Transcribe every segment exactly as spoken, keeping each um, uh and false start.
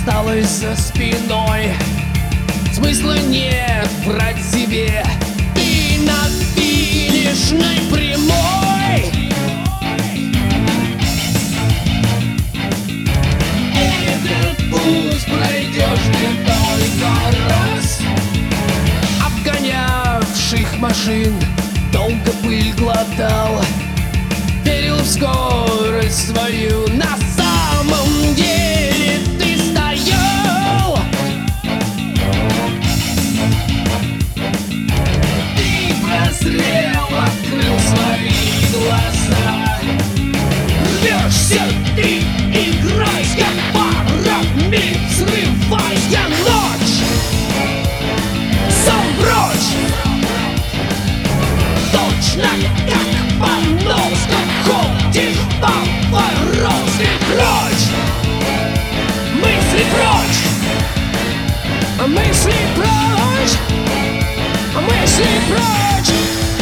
осталось за спиной. Смысла нет врать себе, ты на финишной прямой. Этот путь пройдешь не только раз. Обгонявших машин долго пыль глотал, верил в скорость свою. На самом деле ты стоял. Ты прозрел, открыл свои глаза. Рвешься ты, играй, как парами, срывая ночь. Сон прочь, точно как понос, как ходишь по морозу. Прочь, мысли прочь, мысли прочь, мысли прочь.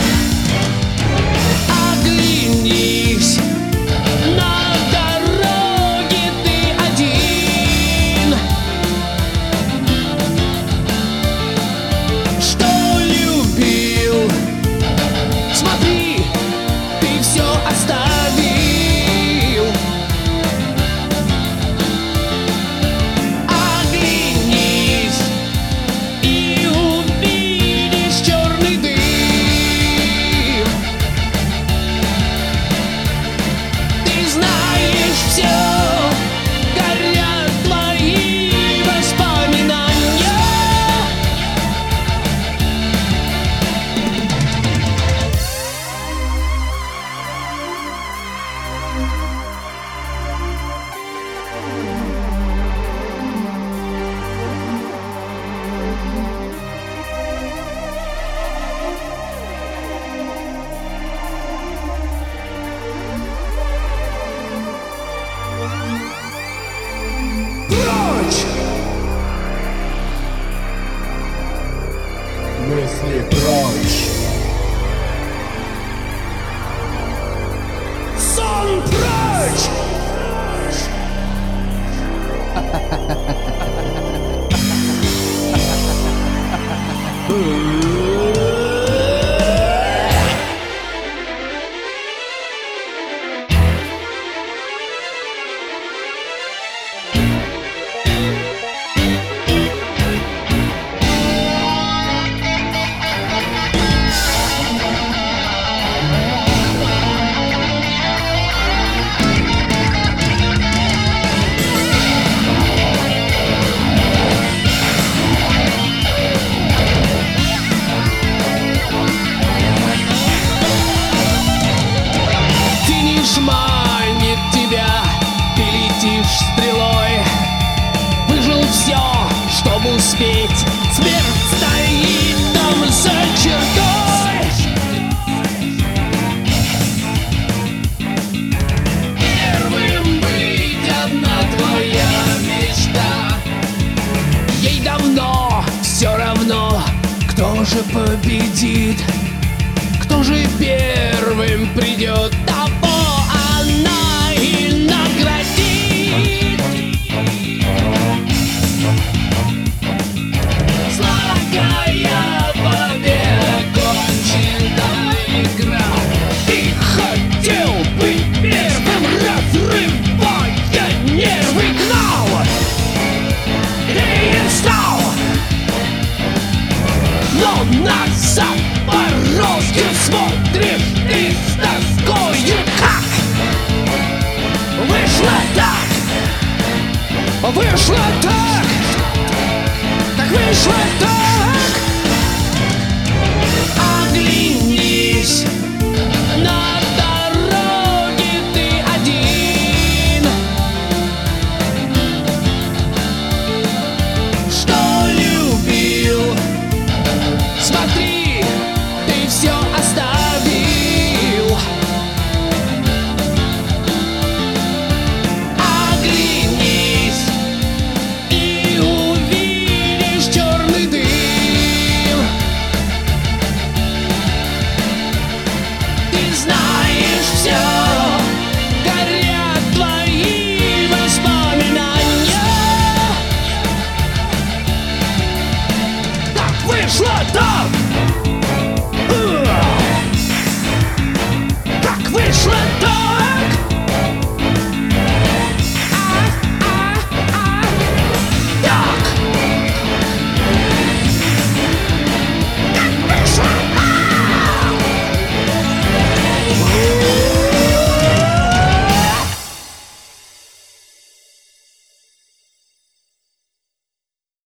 Оглянись, на дороге ты один. Что любил, смотри, ты все оставил. Оглянись и увидишь черный дым. Ты знаешь все, горят твои воспоминания. Прочь! Мысли прочь! Сон прочь! Манит тебя, ты летишь стрелой. Выжил все, чтобы успеть. Смерть стоит там за чертой. Первым быть одна твоя мечта. Ей давно все равно, кто же победит, кто же первым придет. Того она и наградит. Сладкая победа, кончена игра. Ты хотел быть первым, разрывая нервы, гнал. Ты не стал, но на Запорожье смотришь ты с тоскою. Как вышло так, вышло так, так вышло так.